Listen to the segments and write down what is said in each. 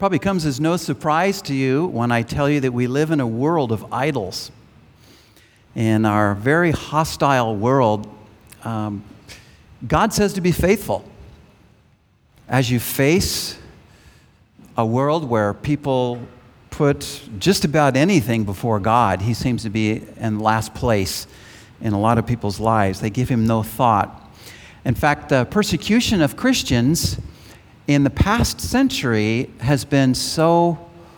Probably comes as no surprise to you when I tell you that we live in a world of idols. In our very hostile world, God says to be faithful. As you face a world where people put just about anything before God, He seems to be in last place in a lot of people's lives. They give Him no thought. In fact, the persecution of Christians in the past century has been so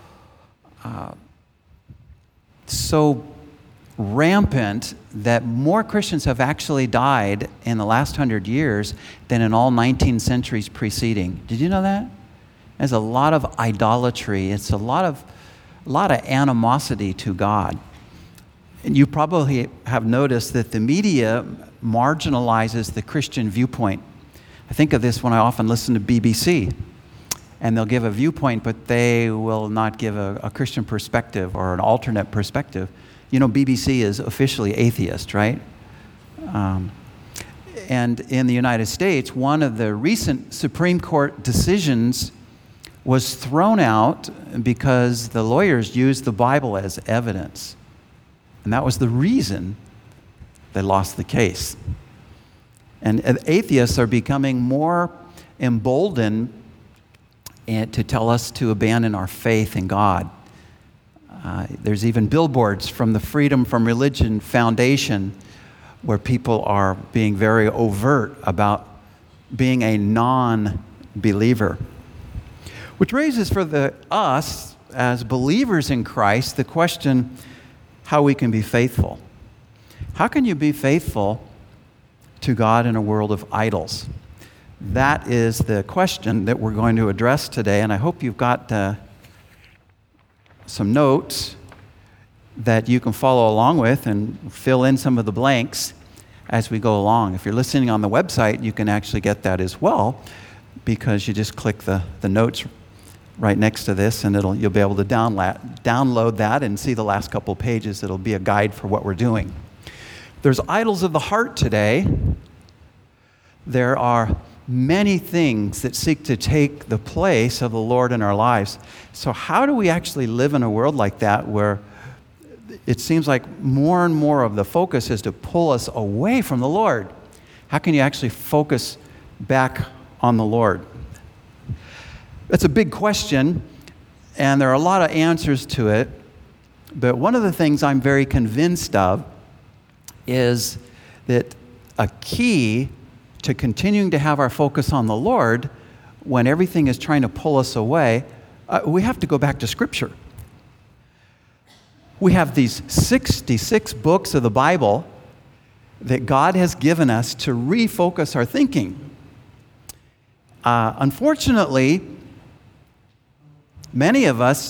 rampant that more Christians have actually died in the last 100 years than in all 19 centuries preceding. Did you know that? There's a lot of idolatry. It's a lot of animosity to God. And you probably have noticed that the media marginalizes the Christian viewpoint. I think of this when I often listen to BBC, and they'll give a viewpoint, but they will not give a Christian perspective or an alternate perspective. You know, BBC is officially atheist, right? And in the United States, one of the recent Supreme Court decisions was thrown out because the lawyers used the Bible as evidence. And that was the reason they lost the case. And atheists are becoming more emboldened to tell us to abandon our faith in God. There's even billboards from the Freedom from Religion Foundation where people are being very overt about being a non-believer. Which raises for us as believers in Christ the question how we can be faithful. How can you be faithful to God in a world of idols? That is the question that we're going to address today, and I hope you've got some notes that you can follow along with and fill in some of the blanks as we go along. If you're listening on the website, you can actually get that as well, because you just click the notes right next to this, and you'll be able to download that and see the last couple pages. It'll be a guide for what we're doing. There's idols of the heart today. There are many things that seek to take the place of the Lord in our lives. So how do we actually live in a world like that where it seems like more and more of the focus is to pull us away from the Lord? How can you actually focus back on the Lord? That's a big question, and there are a lot of answers to it. But one of the things I'm very convinced of is that a key to continuing to have our focus on the Lord when everything is trying to pull us away, we have to go back to Scripture. We have these 66 books of the Bible that God has given us to refocus our thinking. Unfortunately, many of us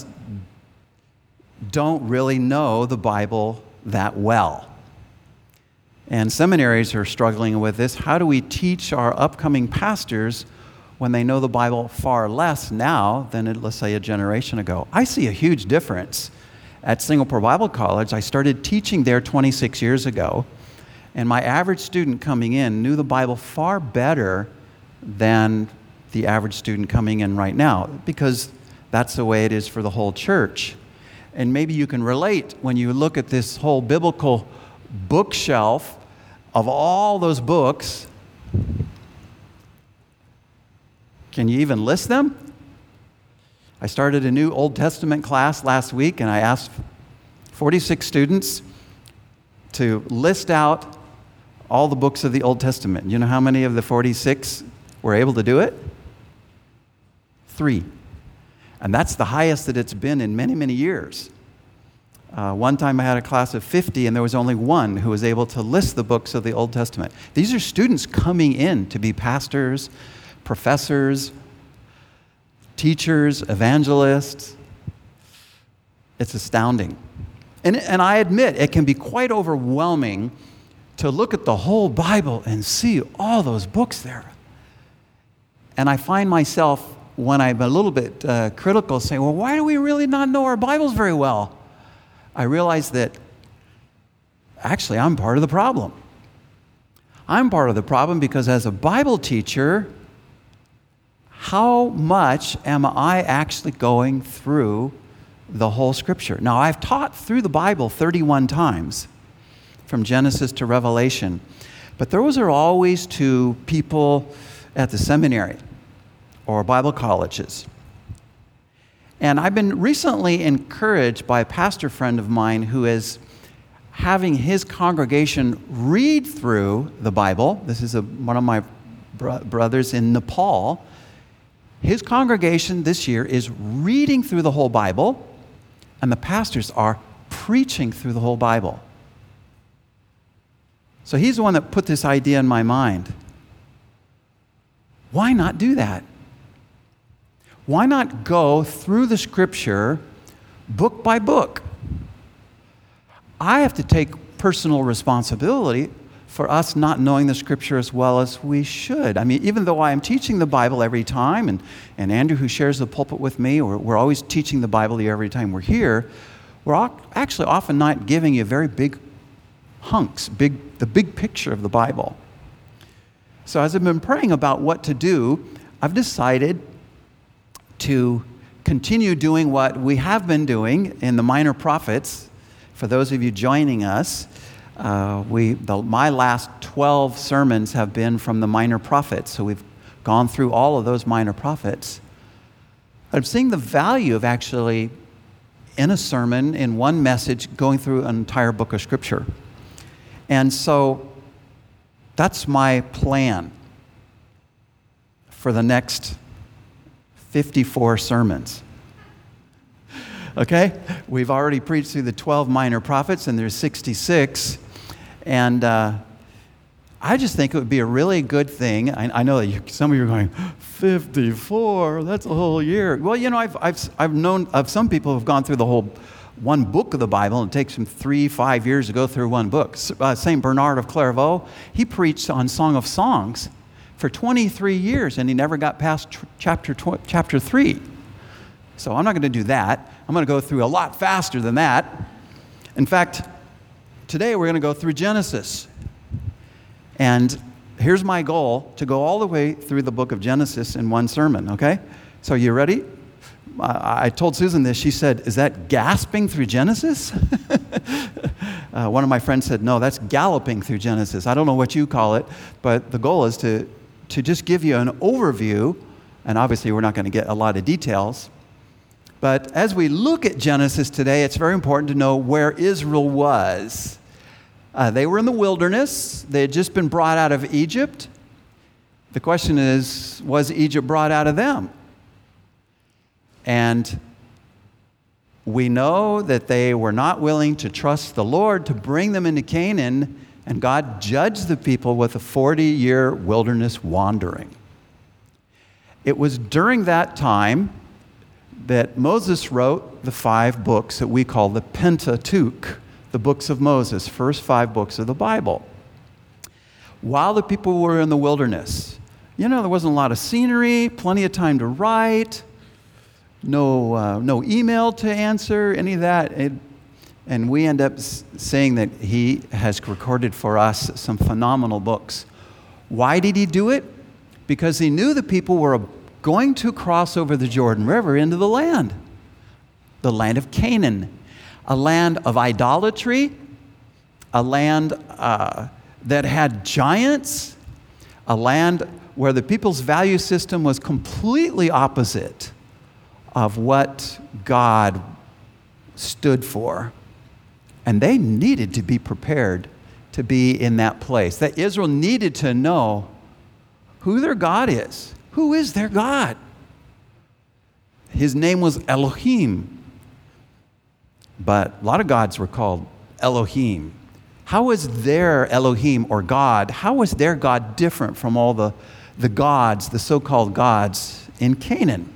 don't really know the Bible that well. And seminaries are struggling with this. How do we teach our upcoming pastors when they know the Bible far less now than, let's say, a generation ago? I see a huge difference. At Singapore Bible College, I started teaching there 26 years ago, and my average student coming in knew the Bible far better than the average student coming in right now, because that's the way it is for the whole church. And maybe you can relate when you look at this whole biblical bookshelf of all those books. Can you even list them? I started a new Old Testament class last week, and I asked 46 students to list out all the books of the Old Testament. You know how many of the 46 were able to do it? 3. And that's the highest that it's been in many, many years. One time I had a class of 50, and there was only one who was able to list the books of the Old Testament. These are students coming in to be pastors, professors, teachers, evangelists. It's astounding. And I admit, it can be quite overwhelming to look at the whole Bible and see all those books there. And I find myself, when I'm a little bit critical, saying, well, why do we really not know our Bibles very well? I realize that actually I'm part of the problem. I'm part of the problem because as a Bible teacher, how much am I actually going through the whole Scripture? Now, I've taught through the Bible 31 times, from Genesis to Revelation, but those are always to people at the seminary or Bible colleges. And I've been recently encouraged by a pastor friend of mine who is having his congregation read through the Bible. This is one of my brothers in Nepal. His congregation this year is reading through the whole Bible, and the pastors are preaching through the whole Bible. So he's the one that put this idea in my mind. Why not do that? Why not go through the Scripture book by book? I have to take personal responsibility for us not knowing the Scripture as well as we should. I mean, even though I am teaching the Bible every time, and Andrew, who shares the pulpit with me, we're always teaching the Bible every time we're here, we're actually often not giving you very big hunks, the big picture of the Bible. So as I've been praying about what to do, I've decided to continue doing what we have been doing in the Minor Prophets. For those of you joining us, my last 12 sermons have been from the Minor Prophets, so we've gone through all of those Minor Prophets. I'm seeing the value of actually, in a sermon, in one message, going through an entire book of Scripture. And so that's my plan for the next 54 sermons. Okay? We've already preached through the 12 Minor Prophets, and there's 66. And I just think it would be a really good thing. I know that some of you are going, 54, that's a whole year. Well, you know, I've known of some people who've gone through the whole one book of the Bible, and it takes them 3-5 years to go through one book. St. Bernard of Clairvaux, he preached on Song of Songs for 23 years, and he never got past chapter 3. So I'm not going to do that. I'm going to go through a lot faster than that. In fact, today we're going to go through Genesis. And here's my goal, to go all the way through the book of Genesis in one sermon, okay? So you ready? I told Susan this. She said, is that gasping through Genesis? One of my friends said, no, that's galloping through Genesis. I don't know what you call it, but the goal is to just give you an overview, and obviously we're not going to get a lot of details. But as we look at Genesis today, it's very important to know where Israel was. They were in the wilderness. They had just been brought out of Egypt. The question is, was Egypt brought out of them? And we know that they were not willing to trust the Lord to bring them into Canaan, and God judged the people with a 40-year wilderness wandering. It was during that time that Moses wrote the 5 books that we call the Pentateuch, the books of Moses, first 5 books of the Bible. While the people were in the wilderness, you know, there wasn't a lot of scenery, plenty of time to write, no email to answer, any of that. And we end up saying that he has recorded for us some phenomenal books. Why did he do it? Because he knew the people were going to cross over the Jordan River into the land of Canaan, a land of idolatry, a land that had giants, a land where the people's value system was completely opposite of what God stood for. And they needed to be prepared to be in that place. That Israel needed to know who their God is. Who is their God? His name was Elohim. But a lot of gods were called Elohim. How was their Elohim or God, how was their God different from all the gods, the so-called gods in Canaan?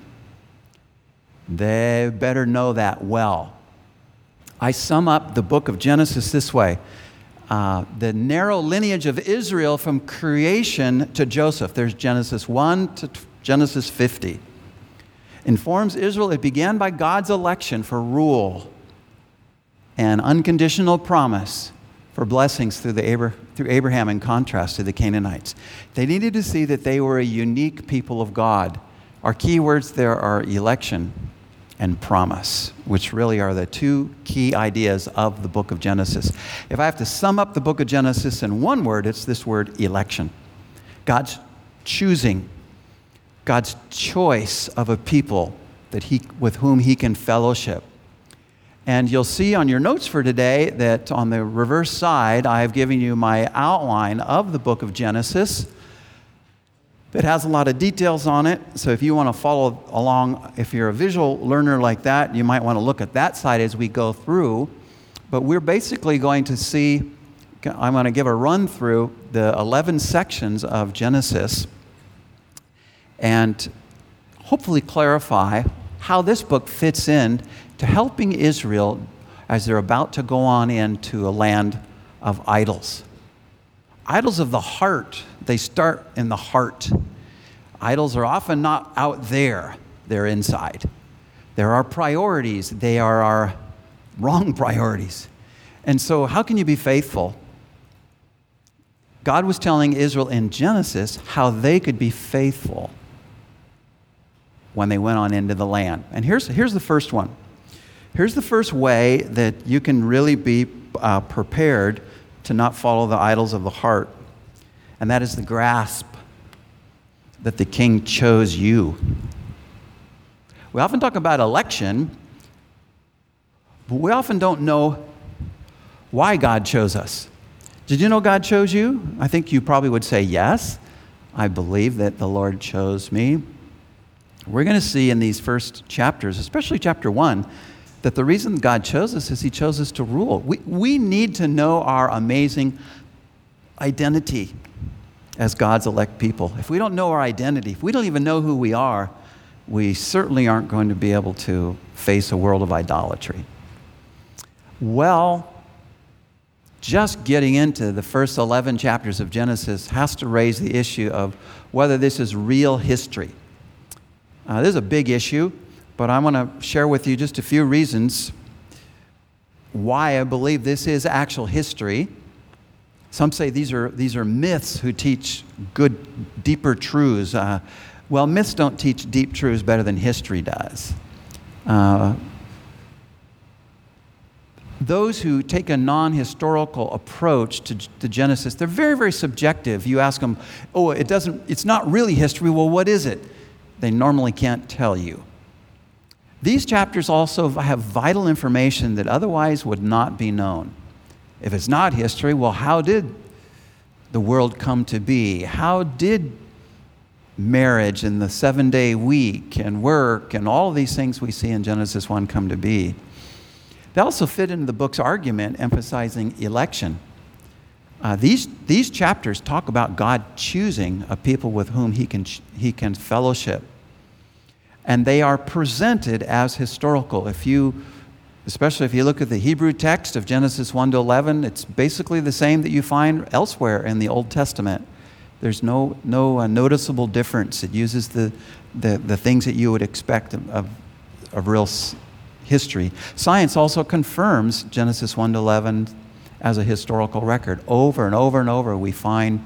They better know that well. I sum up the book of Genesis this way. The narrow lineage of Israel from creation to Joseph. There's Genesis 1 to Genesis 50. Informs Israel it began by God's election for rule and unconditional promise for blessings through Abraham, in contrast to the Canaanites. They needed to see that they were a unique people of God, Our key words there are election and promise, which really are the two key ideas of the book of Genesis. If I have to sum up the book of Genesis in one word, it's this word, election. God's choosing, God's choice of a people with whom he can fellowship. And you'll see on your notes for today that on the reverse side, I have given you my outline of the book of Genesis. It has a lot of details on it, so if you want to follow along, if you're a visual learner like that, you might want to look at that side as we go through. But we're basically going to see, I'm going to give a run through the 11 sections of Genesis and hopefully clarify how this book fits in to helping Israel as they're about to go on into a land of idols. Idols of the heart, they start in the heart. Idols are often not out there, they're inside. There are priorities, they are our wrong priorities. And so how can you be faithful? God was telling Israel in Genesis how they could be faithful when they went on into the land. And here's the first one. Here's the first way that you can really be prepared to not follow the idols of the heart. And that is the grasp that the king chose you. We often talk about election, but we often don't know why God chose us. Did you know God chose you? I think you probably would say, yes, I believe that the Lord chose me. We're going to see in these first chapters, especially chapter 1, that the reason God chose us is he chose us to rule. We need to know our amazing identity as God's elect people. If we don't know our identity, if we don't even know who we are, we certainly aren't going to be able to face a world of idolatry. Well, just getting into the first 11 chapters of Genesis has to raise the issue of whether this is real history. This is a big issue. But I want to share with you just a few reasons why I believe this is actual history. Some say these are myths who teach good, deeper truths. Well, myths don't teach deep truths better than history does. Those who take a non-historical approach to Genesis, they're very, very subjective. You ask them, it's not really history. Well, what is it? They normally can't tell you. These chapters also have vital information that otherwise would not be known. If it's not history, well, how did the world come to be? How did marriage and the 7-day week and work and all of these things we see in Genesis 1 come to be? They also fit into the book's argument emphasizing election. These chapters talk about God choosing a people with whom he can fellowship. And they are presented as historical. Especially if you look at the Hebrew text of Genesis 1 to 11, it's basically the same that you find elsewhere in the Old Testament. There's no noticeable difference. It uses the things that you would expect of real history. Science also confirms Genesis 1 to 11 as a historical record. Over and over and over, we find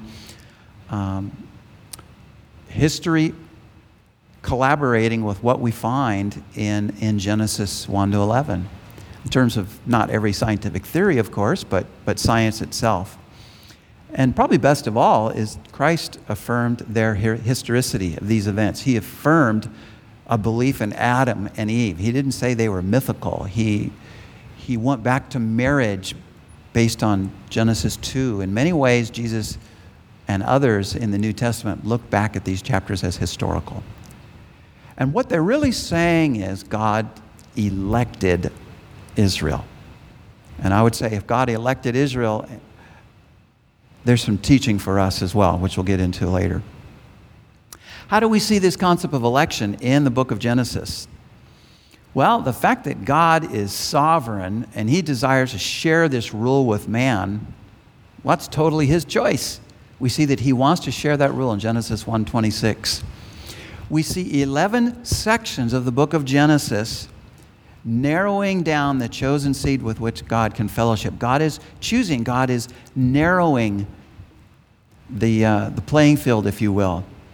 history collaborating with what we find in Genesis 1 to 11, in terms of not every scientific theory, of course, but science itself. And probably best of all is Christ affirmed their historicity of these events. He affirmed a belief in Adam and Eve. He didn't say they were mythical. He went back to marriage based on Genesis 2. In many ways, Jesus and others in the New Testament look back at these chapters as historical. And what they're really saying is God elected Israel. And I would say if God elected Israel, there's some teaching for us as well, which we'll get into later. How do we see this concept of election in the book of Genesis? Well, the fact that God is sovereign and he desires to share this rule with man, well, that's totally his choice. We see that he wants to share that rule in Genesis 1:26. We see 11 sections of the book of Genesis narrowing down the chosen seed with which God can fellowship. God is choosing, God is narrowing the playing field, if you will.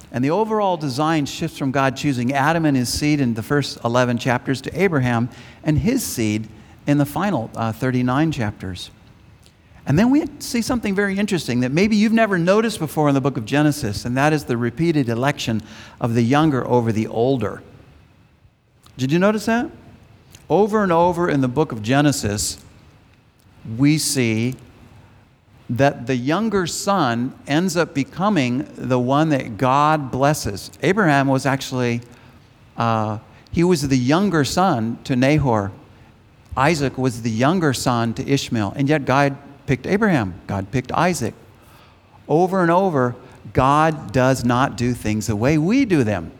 And the overall design shifts from God choosing Adam and his seed in the first 11 chapters to Abraham and his seed in the final 39 chapters. And then we see something very interesting that maybe you've never noticed before in the book of Genesis, and that is the repeated election of the younger over the older. Did you notice that? Over and over in the book of Genesis, we see that the younger son ends up becoming the one that God blesses. Abraham was actually, he was the younger son to Nahor. Isaac was the younger son to Ishmael, and yet God picked Abraham. God picked Isaac. Over and over, God does not do things the way we do them.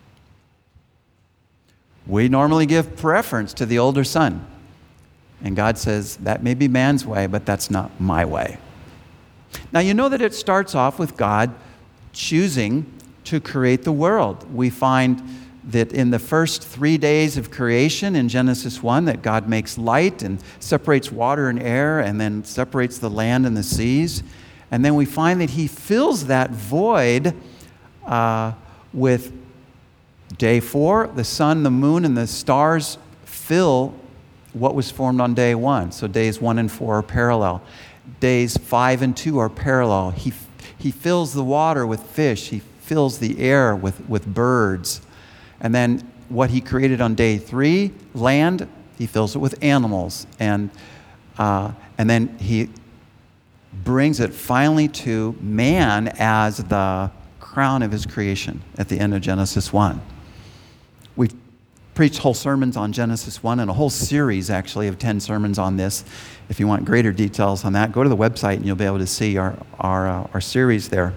We normally give preference to the older son. And God says, that may be man's way, but that's not my way. Now, you know that it starts off with God choosing to create the world. We find that in the first 3 days of creation in Genesis 1, that God makes light and separates water and air and then separates the land and the seas. And then we find that he fills that void with day 4, the sun, the moon, and the stars fill what was formed on day 1. So days 1 and 4 are parallel. Days 5 and 2 are parallel. He fills the water with fish. He fills the air with birds. And then what he created on day 3, land, he fills it with animals. And then he brings it finally to man as the crown of his creation at the end of Genesis 1. We've preached whole sermons on Genesis 1 and a whole series, actually, of 10 sermons on this. If you want greater details on that, go to the website and you'll be able to see our series there.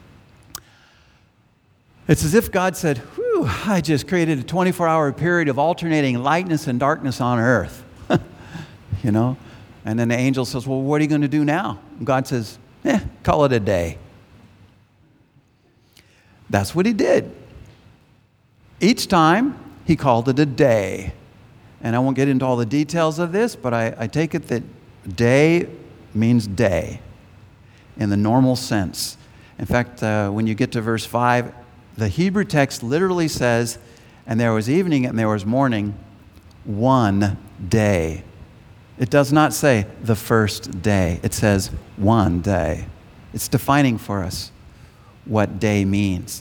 It's as if God said, whew, I just created a 24-hour period of alternating lightness and darkness on earth. You know? And then the angel says, well, what are you going to do now? And God says, call it a day. That's what he did. Each time, he called it a day. And I won't get into all the details of this, but I take it that day means day in the normal sense. In fact, when you get to verse 5, the Hebrew text literally says, and there was evening and there was morning, one day. It does not say the first day. It says one day. It's defining for us what day means.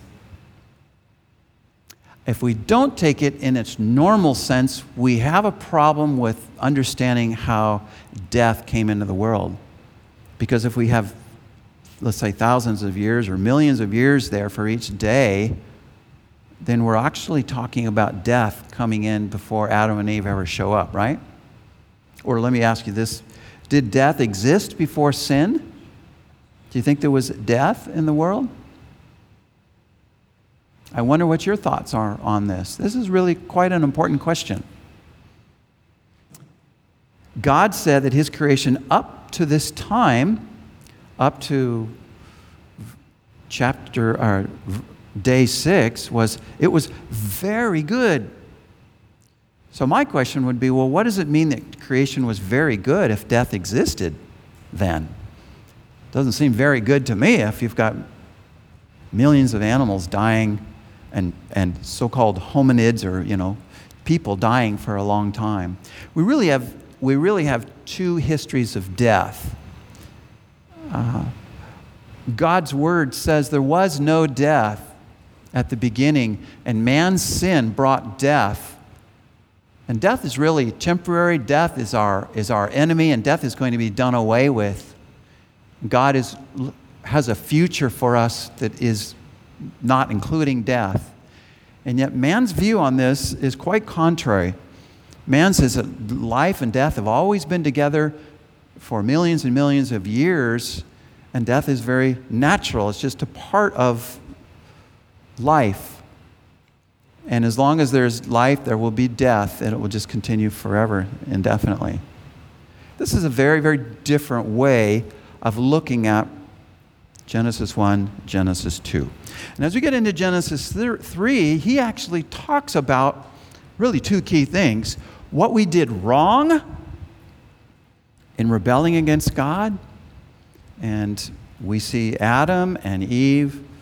If we don't take it in its normal sense, we have a problem with understanding how death came into the world. Because if we have, let's say, thousands of years or millions of years there for each day, then we're actually talking about death coming in before Adam and Eve ever show up, right? Or let me ask you this. Did death exist before sin? Do you think there was death in the world? I wonder what your thoughts are on this. This is really quite an important question. God said that his creation up to this time, up to day 6, was very good. So my question would be, well, what does it mean that creation was very good if death existed then? Doesn't seem very good to me if you've got millions of animals dying and so-called hominids or, people dying for a long time. We really have two histories of death. God's word says there was no death at the beginning, and man's sin brought death. And death is really temporary. Death is our enemy, and death is going to be done away with. God has a future for us that is not including death. And yet man's view on this is quite contrary. Man says that life and death have always been together for millions and millions of years, and death is very natural. It's just a part of life. And as long as there's life, there will be death, and it will just continue forever, indefinitely. This is a very, very different way of looking at Genesis 1, Genesis 2. And as we get into Genesis 3, he actually talks about really two key things. What we did wrong in rebelling against God. And we see Adam and Eve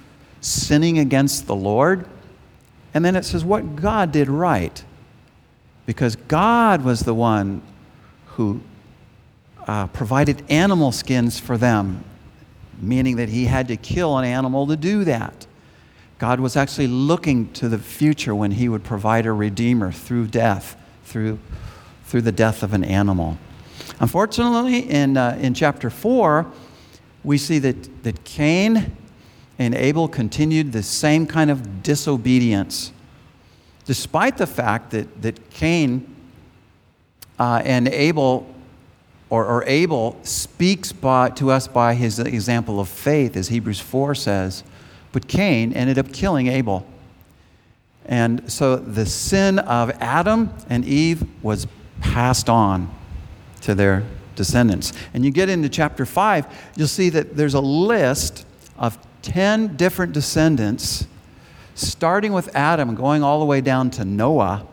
sinning against the Lord. And then it says what God did right. Because God was the one who provided animal skins for them, meaning that he had to kill an animal to do that. God was actually looking to the future when he would provide a redeemer through death, through the death of an animal. Unfortunately, in chapter 4, we see that Cain and Abel continued the same kind of disobedience, despite the fact that Cain and Abel, or Abel speaks to us by his example of faith, as Hebrews 4 says, but Cain ended up killing Abel. And so the sin of Adam and Eve was passed on to their descendants. And you get into chapter 5, you'll see that there's a list of 10 different descendants, starting with Adam and going all the way down to Noah.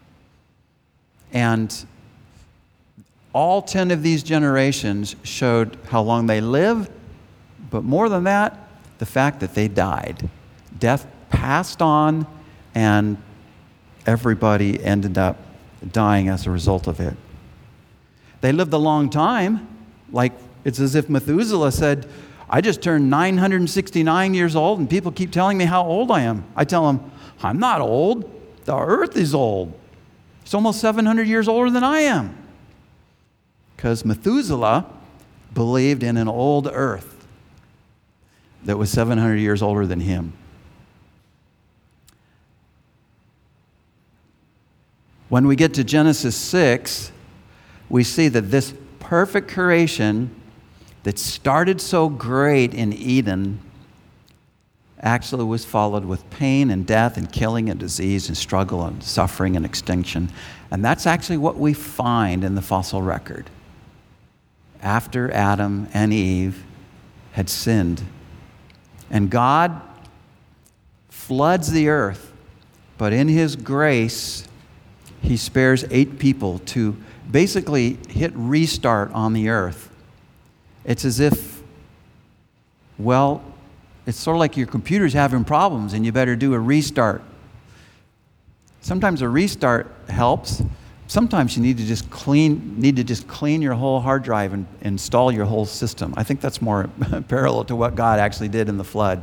And all 10 of these generations showed how long they lived, but more than that, the fact that they died. Death passed on, and everybody ended up dying as a result of it. They lived a long time. Like, it's as if Methuselah said, I just turned 969 years old, and people keep telling me how old I am. I tell them, I'm not old. The earth is old. It's almost 700 years older than I am. Because Methuselah believed in an old earth that was 700 years older than him. When we get to Genesis 6, we see that this perfect creation that started so great in Eden actually was followed with pain and death and killing and disease and struggle and suffering and extinction. And that's actually what we find in the fossil record. After Adam and Eve had sinned, and God floods the earth, but in his grace, he spares 8 people to basically hit restart on the earth. It's as if, well, it's sort of like your computer's having problems and you better do a restart. Sometimes a restart helps. Sometimes you need to just clean your whole hard drive and install your whole system. I think that's more parallel to what God actually did in the flood.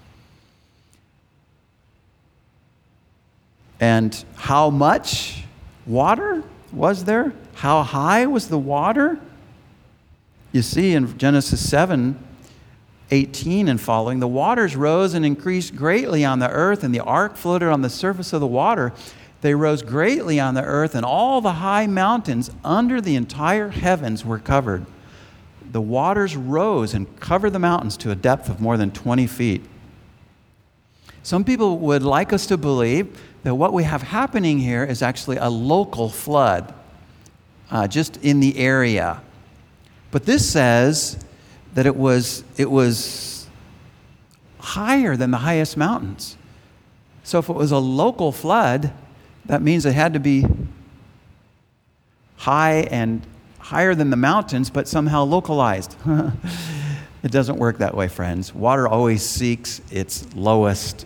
And how much water was there? How high was the water? You see in Genesis 7:18 and following, the waters rose and increased greatly on the earth, and the ark floated on the surface of the water. They rose greatly on the earth, and all the high mountains under the entire heavens were covered. The waters rose and covered the mountains to a depth of more than 20 feet. Some people would like us to believe that what we have happening here is actually a local flood, just in the area. But this says that it was higher than the highest mountains. So if it was a local flood, that means it had to be high and higher than the mountains, but somehow localized. It doesn't work that way, friends. Water always seeks its lowest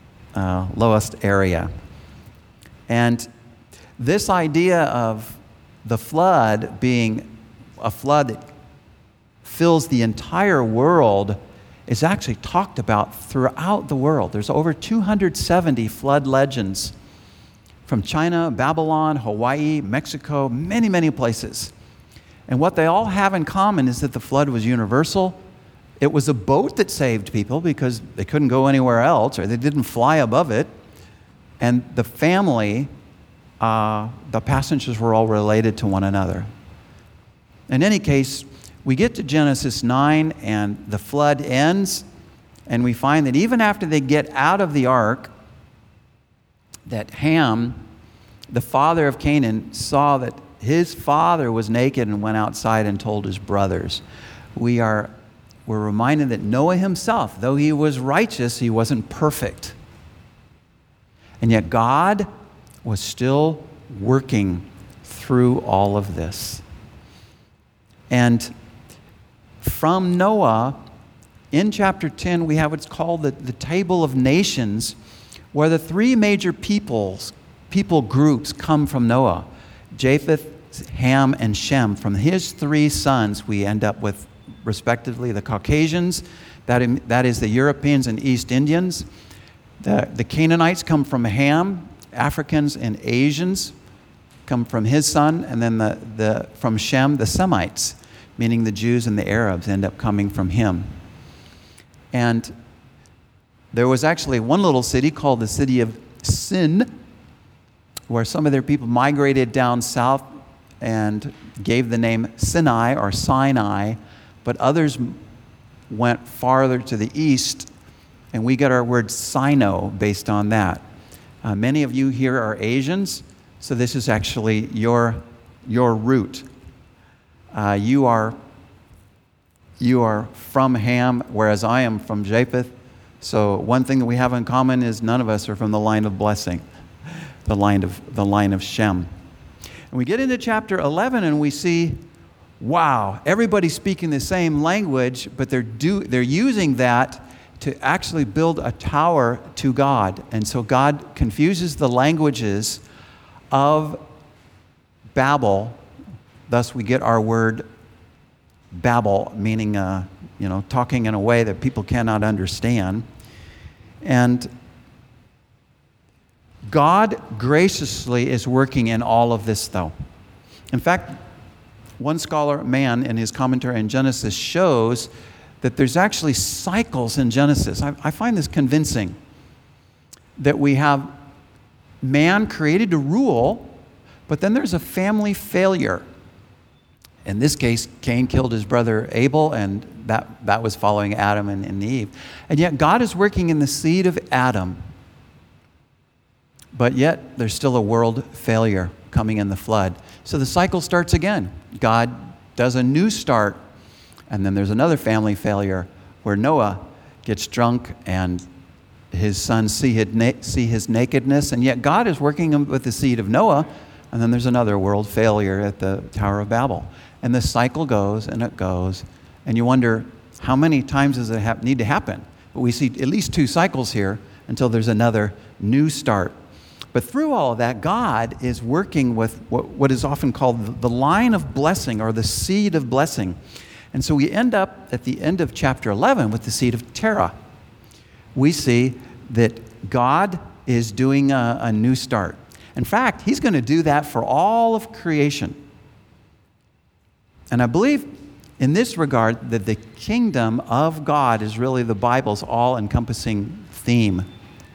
area. And this idea of the flood being a flood that fills the entire world is actually talked about throughout the world. There's over 270 flood legends from China, Babylon, Hawaii, Mexico, many, many places. And what they all have in common is that the flood was universal. It was a boat that saved people because they couldn't go anywhere else, or they didn't fly above it. And the family, the passengers were all related to one another. In any case, we get to Genesis 9 and the flood ends, and we find that even after they get out of the ark, that Ham, the father of Canaan, saw that his father was naked and went outside and told his brothers. We're reminded that Noah himself, though he was righteous, he wasn't perfect. And yet God was still working through all of this. And from Noah in chapter 10, we have what's called the Table of Nations, where the three major people groups come from Noah: Japheth, Ham, and Shem. From his three sons, we end up with, respectively, the Caucasians, that is the Europeans and East Indians. The Canaanites come from Ham. Africans and Asians come from his son. And then from Shem, the Semites, meaning the Jews and the Arabs, end up coming from him. And there was actually one little city called the city of Sin, where some of their people migrated down south and gave the name Sinai or Sinai, but others went farther to the east, and we get our word Sino based on that. Many of you here are Asians, so this is actually your root. You are from Ham, whereas I am from Japheth. So one thing that we have in common is none of us are from the line of blessing, the line of Shem. And we get into chapter 11 and we see, wow, everybody's speaking the same language, but they're using that to actually build a tower to God. And so God confuses the languages of Babel. Thus we get our word Babel, meaning talking in a way that people cannot understand. And God graciously is working in all of this, though. In fact, one scholar, Mann, in his commentary on Genesis, shows that there's actually cycles in Genesis. I find this convincing, that we have man created to rule, but then there's a family failure. In this case, Cain killed his brother Abel, and that was following Adam and Eve. And yet God is working in the seed of Adam. But yet there's still a world failure coming in the flood. So the cycle starts again. God does a new start, and then there's another family failure where Noah gets drunk and his sons see his nakedness, and yet God is working with the seed of Noah, and then there's another world failure at the Tower of Babel. And the cycle goes, and it goes, and you wonder, how many times does it need to happen? But we see at least 2 cycles here until there's another new start. But through all of that, God is working with what is often called the line of blessing, or the seed of blessing. And so we end up at the end of chapter 11 with the seed of Terah. We see that God is doing a new start. In fact, he's going to do that for all of creation. And I believe in this regard that the kingdom of God is really the Bible's all-encompassing theme.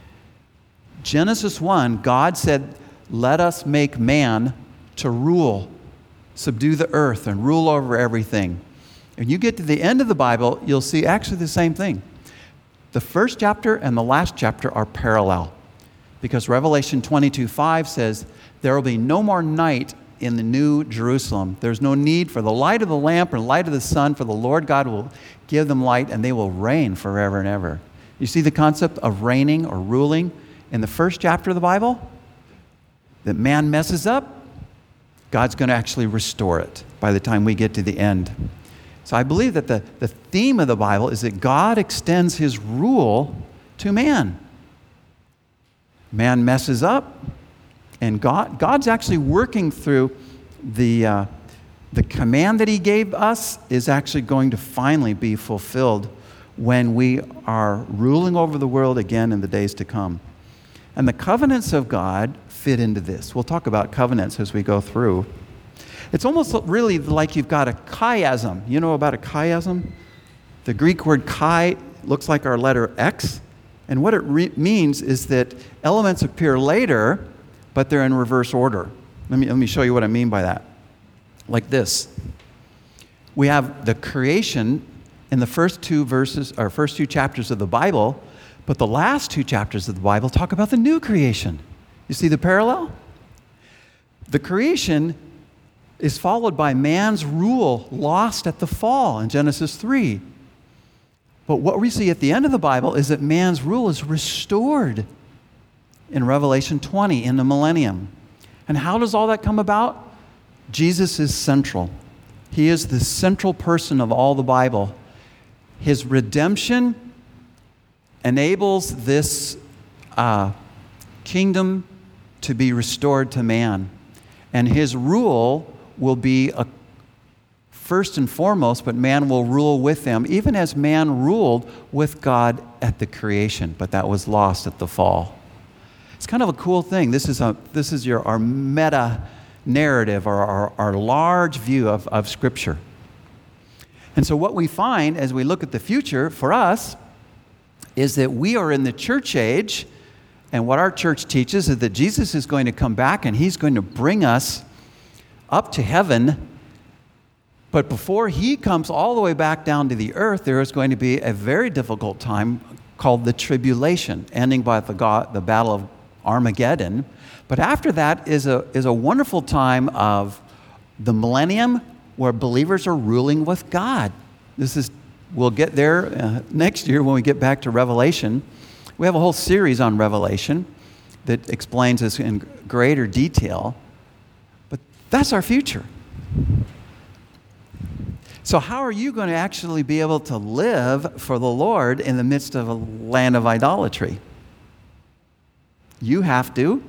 Genesis 1, God said, let us make man to rule, subdue the earth, and rule over everything. And you get to the end of the Bible, you'll see actually the same thing. The first chapter and the last chapter are parallel, because Revelation 22:5 says, there will be no more night in the new Jerusalem. There's no need for the light of the lamp or light of the sun, for the Lord God will give them light, and they will reign forever and ever. You see the concept of reigning or ruling in the first chapter of the Bible? That man messes up, God's going to actually restore it by the time we get to the end. So I believe that the theme of the Bible is that God extends his rule to man. Man messes up, and God's actually working through the command that he gave us is actually going to finally be fulfilled when we are ruling over the world again in the days to come. And the covenants of God fit into this. We'll talk about covenants as we go through. It's almost really like you've got a chiasm. You know about a chiasm? The Greek word chi looks like our letter X. And what it means is that elements appear later, but they're in reverse order. Let me show you what I mean by that. Like this. We have the creation in the first 2 verses, or first 2 chapters of the Bible, but the last 2 chapters of the Bible talk about the new creation. You see the parallel? The creation is followed by man's rule lost at the fall in Genesis 3. But what we see at the end of the Bible is that man's rule is restored in Revelation 20 in the millennium. And how does all that come about? Jesus is central. He is the central person of all the Bible. His redemption enables this kingdom to be restored to man. And his rule will be first and foremost, but man will rule with him, even as man ruled with God at the creation, but that was lost at the fall. It's kind of a cool thing. This is our meta narrative, or our large view of Scripture. And so what we find as we look at the future for us is that we are in the church age, and what our church teaches is that Jesus is going to come back and he's going to bring us up to heaven. But before he comes all the way back down to the earth, there is going to be a very difficult time called the tribulation, ending by the battle of Armageddon. But after that is a wonderful time of the millennium where believers are ruling with God. We'll get there next year when we get back to Revelation. We have a whole series on Revelation that explains this in greater detail. But that's our future. So how are you going to actually be able to live for the Lord in the midst of a land of idolatry? You have to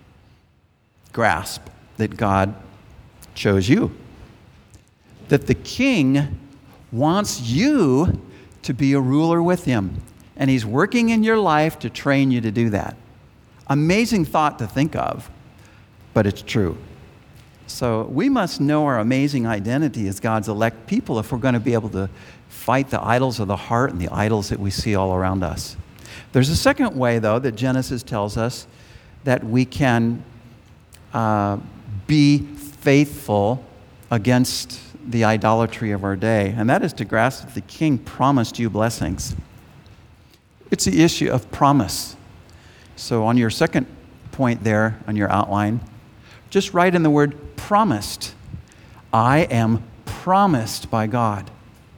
grasp that God chose you. That the King wants you to be a ruler with him. And he's working in your life to train you to do that. Amazing thought to think of, but it's true. So we must know our amazing identity as God's elect people if we're going to be able to fight the idols of the heart and the idols that we see all around us. There's a second way, though, that Genesis tells us that we can be faithful against the idolatry of our day, and that is to grasp that the King promised you blessings. It's the issue of promise. So on your second point there on your outline, just write in the word promised. I am promised by God.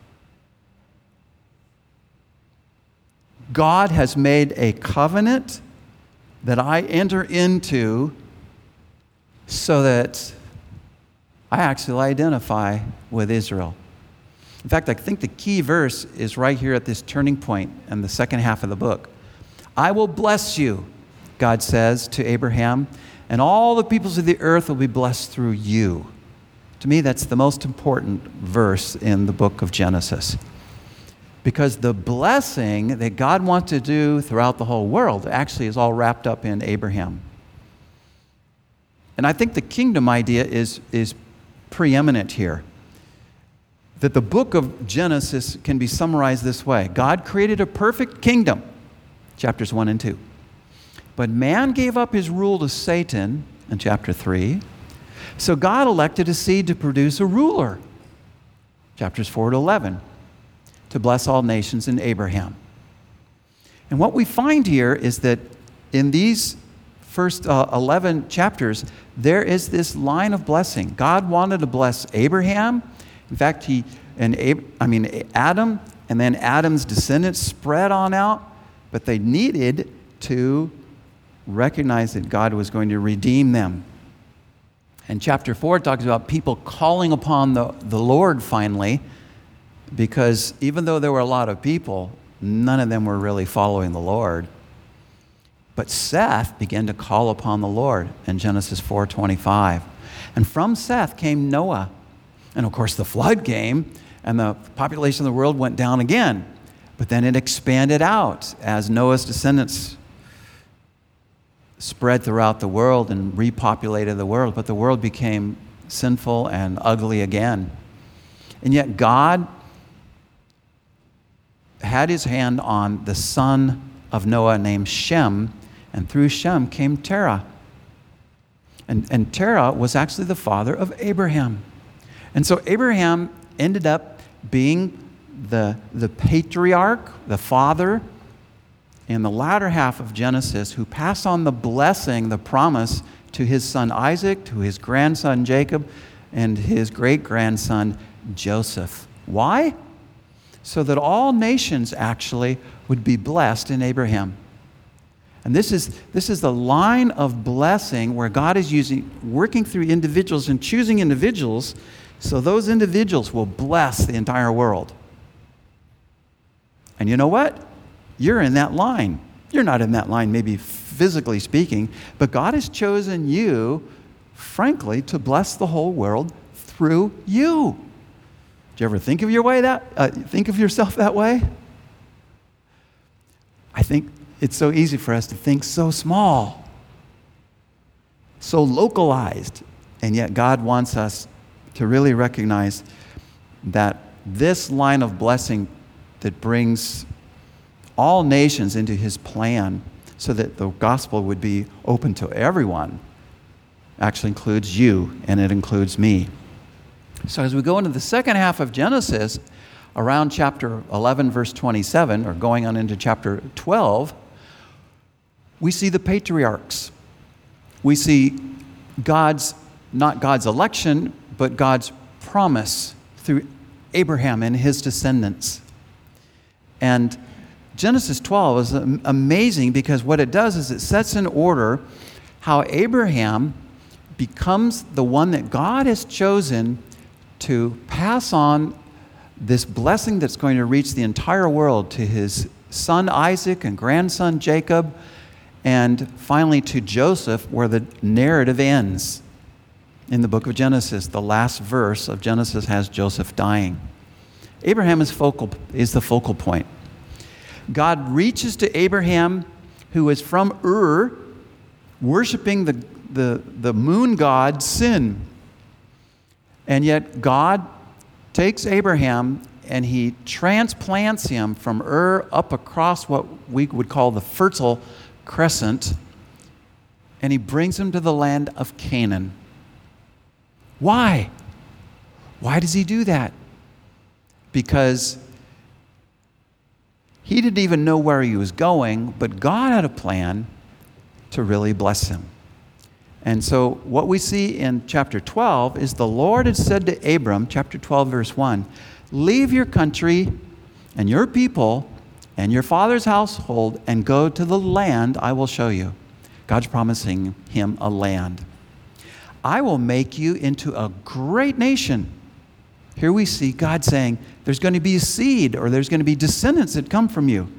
God has made a covenant that I enter into so that I actually identify with Israel. In fact, I think the key verse is right here at this turning point in the second half of the book. I will bless you, God says to Abraham, and all the peoples of the earth will be blessed through you. To me, that's the most important verse in the book of Genesis. Because the blessing that God wants to do throughout the whole world actually is all wrapped up in Abraham. And I think the kingdom idea is preeminent here. That the book of Genesis can be summarized this way. God created a perfect kingdom, chapters 1 and 2. But man gave up his rule to Satan in chapter 3. So God elected a seed to produce a ruler, chapters 4 to 11, to bless all nations in Abraham. And what we find here is that in these first 11 chapters, there is this line of blessing. God wanted to bless Abraham. In fact, Adam, and then Adam's descendants spread on out, but they needed to recognize that God was going to redeem them. And chapter 4 talks about people calling upon the Lord finally, because even though there were a lot of people, none of them were really following the Lord. But Seth began to call upon the Lord in Genesis 4:25. And from Seth came Noah. And of course the flood came, and the population of the world went down again. But then it expanded out as Noah's descendants spread throughout the world and repopulated the world. But the world became sinful and ugly again. And yet God had his hand on the son of Noah named Shem, and through Shem came Terah. And Terah was actually the father of Abraham. And so Abraham ended up being the patriarch, the father, in the latter half of Genesis, who passed on the blessing, the promise, to his son Isaac, to his grandson Jacob, and his great-grandson Joseph. Why? So that all nations actually would be blessed in Abraham. And this is the line of blessing where God is working through individuals and choosing individuals, so those individuals will bless the entire world. And you know what? You're in that line. You're not in that line, maybe physically speaking, but God has chosen you, frankly, to bless the whole world through you. Do you ever think of think of yourself that way? I think it's so easy for us to think so small, so localized, and yet God wants us to really recognize that this line of blessing that brings all nations into his plan so that the gospel would be open to everyone actually includes you, and it includes me. So as we go into the second half of Genesis, around chapter 11, verse 27, or going on into chapter 12, we see the patriarchs. We see not God's election, but God's promise through Abraham and his descendants. And Genesis 12 is amazing because what it does is it sets in order how Abraham becomes the one that God has chosen to pass on this blessing that's going to reach the entire world to his son Isaac and grandson Jacob, and finally to Joseph, where the narrative ends. In the book of Genesis, the last verse of Genesis has Joseph dying. Abraham is the focal point. God reaches to Abraham, who is from Ur, worshiping the moon god Sin. And yet God takes Abraham and he transplants him from Ur up across what we would call the Fertile Crescent, and he brings him to the land of Canaan. Why? Why does he do that? Because he didn't even know where he was going, but God had a plan to really bless him. And so what we see in chapter 12 is the Lord had said to Abram, chapter 12, verse 1, leave your country and your people and your father's household and go to the land I will show you. God's promising him a land. I will make you into a great nation. Here we see God saying there's going to be a seed, or there's going to be descendants that come from you.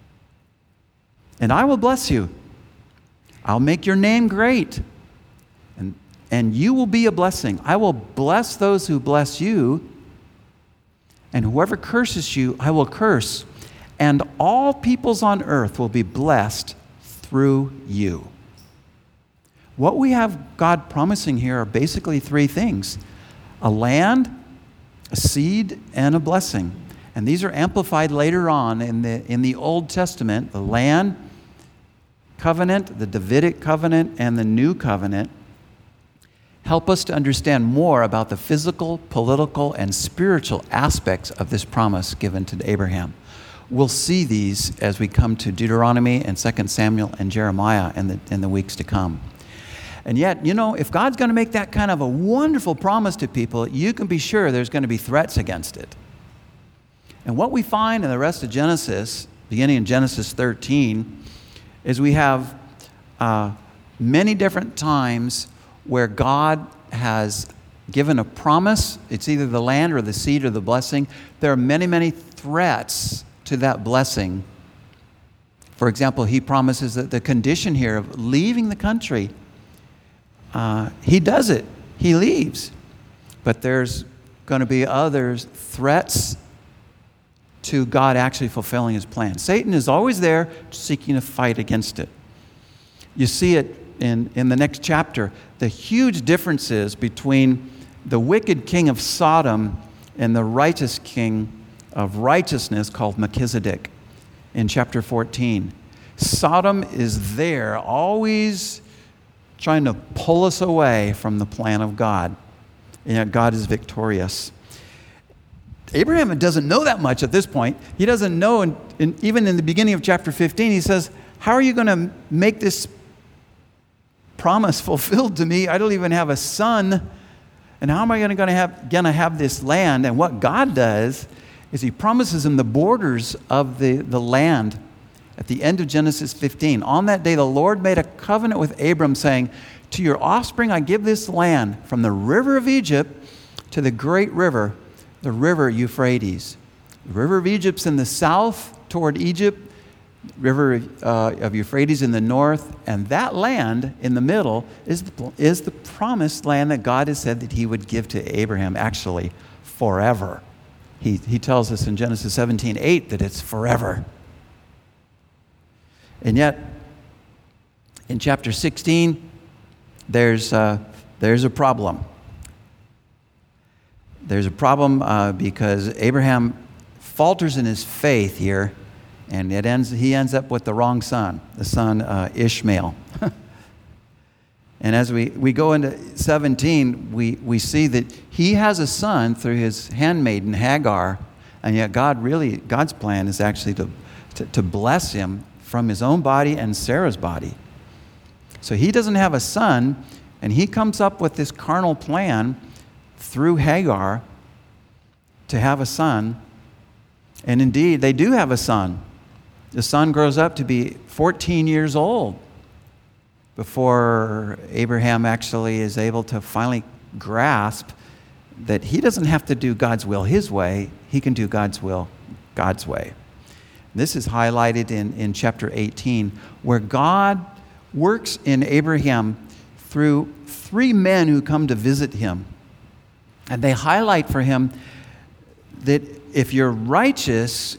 And I will bless you. I'll make your name great. And you will be a blessing. I will bless those who bless you, and whoever curses you, I will curse. And all peoples on earth will be blessed through you. What we have God promising here are basically three things: a land, a seed, and a blessing. And these are amplified later on in the Old Testament: the land covenant, the Davidic covenant, and the new covenant help us to understand more about the physical, political, and spiritual aspects of this promise given to Abraham. We'll see these as we come to Deuteronomy and 2 Samuel and Jeremiah in the weeks to come. And yet, if God's going to make that kind of a wonderful promise to people, you can be sure there's going to be threats against it. And what we find in the rest of Genesis, beginning in Genesis 13, is we have many different times where God has given a promise. It's either the land or the seed or the blessing. There are many, many threats to that blessing. For example, he promises that the condition here of leaving the country, he does it. He leaves. But there's going to be other threats to God actually fulfilling his plan. Satan is always there seeking to fight against it. You see it in the next chapter, the huge differences between the wicked king of Sodom and the righteous king of righteousness called Melchizedek in chapter 14. Sodom is there, always trying to pull us away from the plan of God. And yet God is victorious. Abraham doesn't know that much at this point. He doesn't know, and even in the beginning of chapter 15, he says, how are you going to make this promise fulfilled to me? I don't even have a son. And how am I going to have this land? And what God does is he promises him the borders of the land at the end of Genesis 15. On that day, the Lord made a covenant with Abram, saying, to your offspring I give this land, from the river of Egypt to the great river, the river Euphrates. The river of Egypt's in the south toward Egypt, river of Euphrates in the north, and that land in the middle is the promised land that God has said that he would give to Abraham, actually forever. He tells us in Genesis 17:8 that it's forever. And yet, in chapter 16, there's a problem. There's a problem because Abraham falters in his faith here, and he ends up with the wrong son, the son Ishmael. And as we go into 17, we see that he has a son through his handmaiden Hagar, and yet God's plan is actually to bless him from his own body and Sarah's body. So he doesn't have a son, and he comes up with this carnal plan through Hagar to have a son. And indeed, they do have a son. The son grows up to be 14 years old before Abraham actually is able to finally grasp that he doesn't have to do God's will his way. He can do God's will God's way. This is highlighted in chapter 18, where God works in Abraham through three men who come to visit him. And they highlight for him that if you're righteous,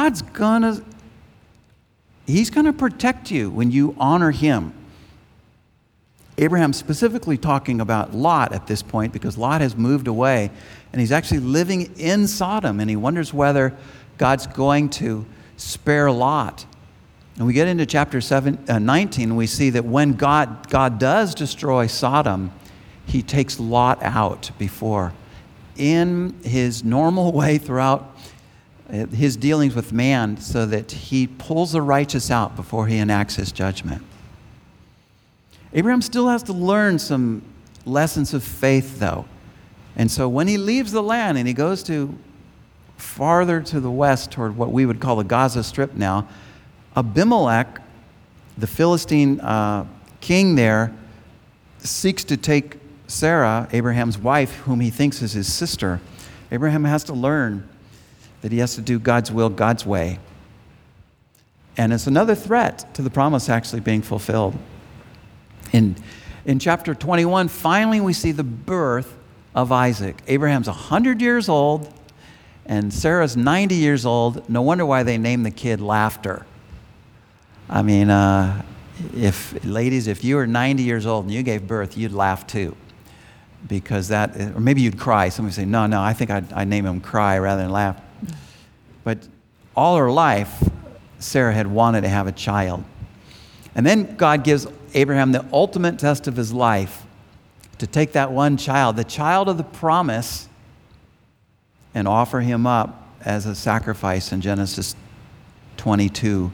He's going to protect you when you honor him. Abraham's specifically talking about Lot at this point because Lot has moved away and he's actually living in Sodom, and he wonders whether God's going to spare Lot. And we get into chapter 19, and we see that when God does destroy Sodom, he takes Lot out before in his normal way throughout his dealings with man, so that he pulls the righteous out before he enacts his judgment. Abraham still has to learn some lessons of faith, though. And so when he leaves the land and he goes to farther to the west toward what we would call the Gaza Strip now, Abimelech, the Philistine king there, seeks to take Sarah, Abraham's wife, whom he thinks is his sister. Abraham has to learn that he has to do God's will God's way. And it's another threat to the promise actually being fulfilled. In chapter 21, finally we see the birth of Isaac. Abraham's 100 years old, and Sarah's 90 years old. No wonder why they named the kid Laughter. I mean, if you were 90 years old and you gave birth, you'd laugh too. Because or maybe you'd cry. Somebody say, no, I think I'd name him Cry rather than Laugh. But all her life, Sarah had wanted to have a child. And then God gives Abraham the ultimate test of his life to take that one child, the child of the promise, and offer him up as a sacrifice in Genesis 22.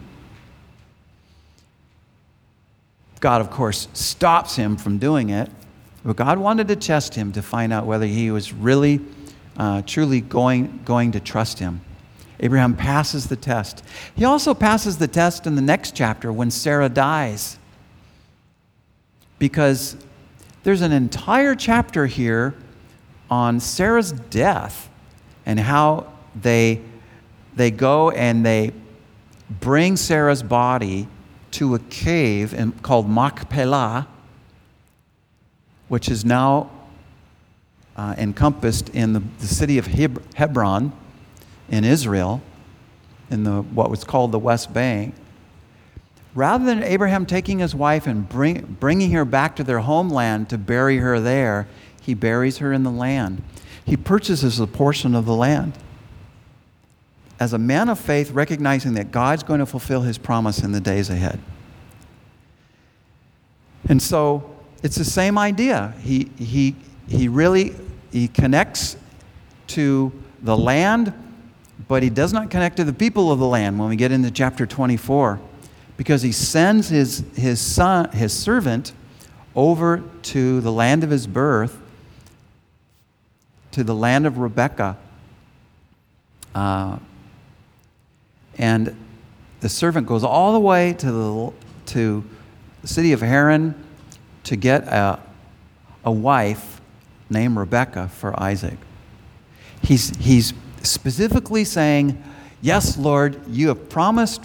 God, of course, stops him from doing it, but God wanted to test him to find out whether he was really, truly going to trust him. Abraham passes the test. He also passes the test in the next chapter when Sarah dies, because there's an entire chapter here on Sarah's death and how they go and they bring Sarah's body to a cave called Machpelah, which is now encompassed in the city of Hebron in Israel, in what was called the West Bank. Rather than Abraham taking his wife and bringing her back to their homeland to bury her there, he buries her in the land. He purchases a portion of the land. As a man of faith, recognizing that God's going to fulfill his promise in the days ahead. And so it's the same idea. He connects to the land, but he does not connect to the people of the land when we get into chapter 24, because he sends his servant over to the land of his birth, to the land of Rebekah. And the servant goes all the way to the city of Haran to get a wife named Rebekah for Isaac. He's specifically saying, yes, Lord, you have promised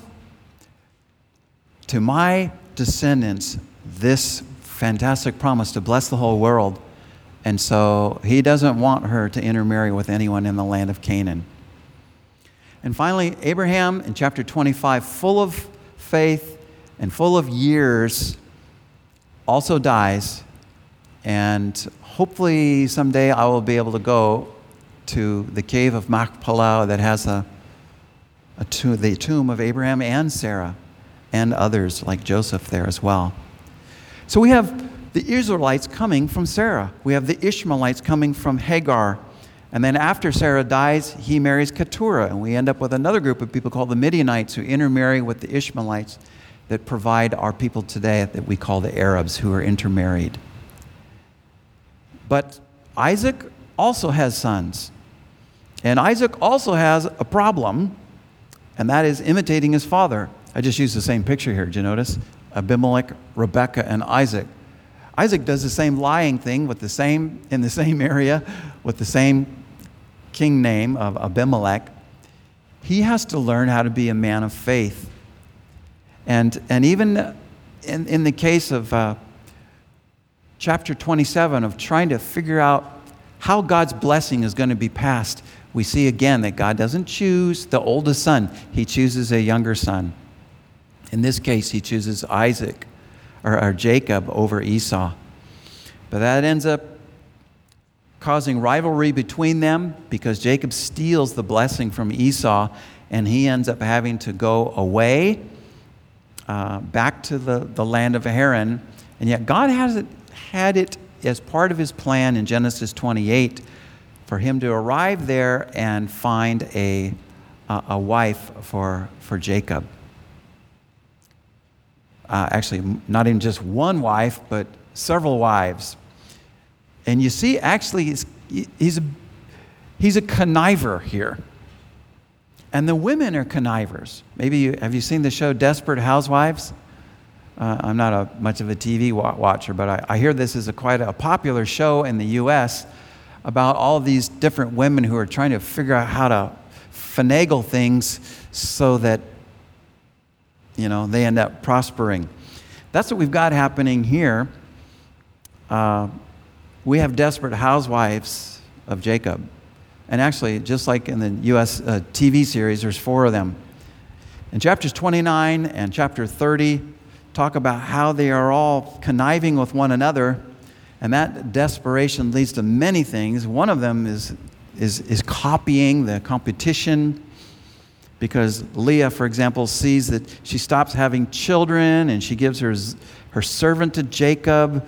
to my descendants this fantastic promise to bless the whole world. And so he doesn't want her to intermarry with anyone in the land of Canaan. And finally, Abraham in chapter 25, full of faith and full of years, also dies. And hopefully someday I will be able to go to the cave of Machpelah that has the tomb of Abraham and Sarah and others like Joseph there as well. So we have the Israelites coming from Sarah. We have the Ishmaelites coming from Hagar. And then after Sarah dies, he marries Keturah. And we end up with another group of people called the Midianites who intermarry with the Ishmaelites that provide our people today that we call the Arabs, who are intermarried. But Isaac also has sons. And Isaac also has a problem, and that is imitating his father. I just used the same picture here. Did you notice? Abimelech, Rebekah, and Isaac. Isaac does the same lying thing in the same area with the same king name of Abimelech. He has to learn how to be a man of faith. And even in the case of chapter 27 of trying to figure out how God's blessing is going to be passed, we see again that God doesn't choose the oldest son. He chooses a younger son. In this case, he chooses Isaac or Jacob over Esau. But that ends up causing rivalry between them because Jacob steals the blessing from Esau, and he ends up having to go away back to the land of Haran. And yet God had it as part of his plan in Genesis 28 for him to arrive there and find a wife for Jacob. Actually, not even just one wife, but several wives. And you see, actually, he's a conniver here. And the women are connivers. Have you seen the show Desperate Housewives? I'm not much of a TV watcher, but I hear this is quite a popular show in the U.S. about all these different women who are trying to figure out how to finagle things so that they end up prospering. That's what we've got happening here. We have desperate housewives of Jacob. And actually, just like in the U.S. TV series, there's 4 of them. And chapters 29 and chapter 30 talk about how they are all conniving with one another. And that desperation leads to many things. One of them is copying the competition. Because Leah, for example, sees that she stops having children and she gives her servant to Jacob.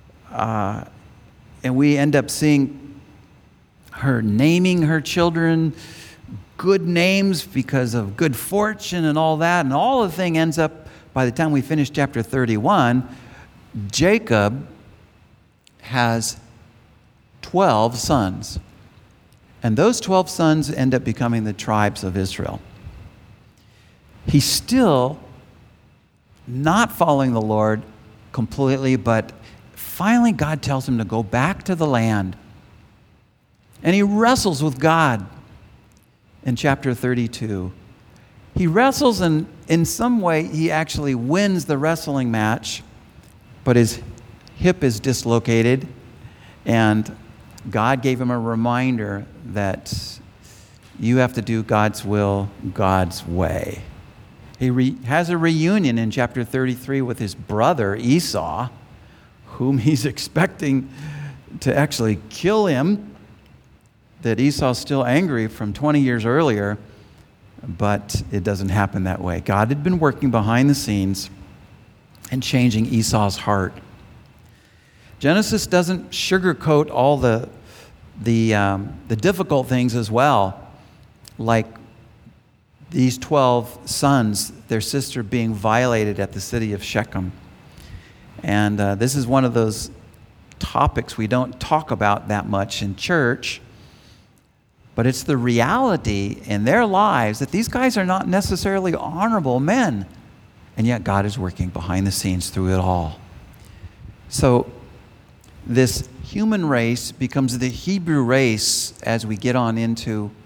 And we end up seeing her naming her children good names because of good fortune and all that. And all the thing ends up, by the time we finish chapter 31, Jacob has 12 sons. And those 12 sons end up becoming the tribes of Israel. He's still not following the Lord completely, but finally God tells him to go back to the land. And he wrestles with God in chapter 32. He wrestles, and in some way he actually wins the wrestling match, but his hip is dislocated, and God gave him a reminder that you have to do God's will, God's way. He has a reunion in chapter 33 with his brother Esau, whom he's expecting to actually kill him, that Esau's still angry from 20 years earlier, but it doesn't happen that way. God had been working behind the scenes and changing Esau's heart. Genesis doesn't sugarcoat all the difficult things as well, like these 12 sons, their sister being violated at the city of Shechem. And this is one of those topics we don't talk about that much in church, but it's the reality in their lives that these guys are not necessarily honorable men, and yet God is working behind the scenes through it all. So this human race becomes the Hebrew race as we get on into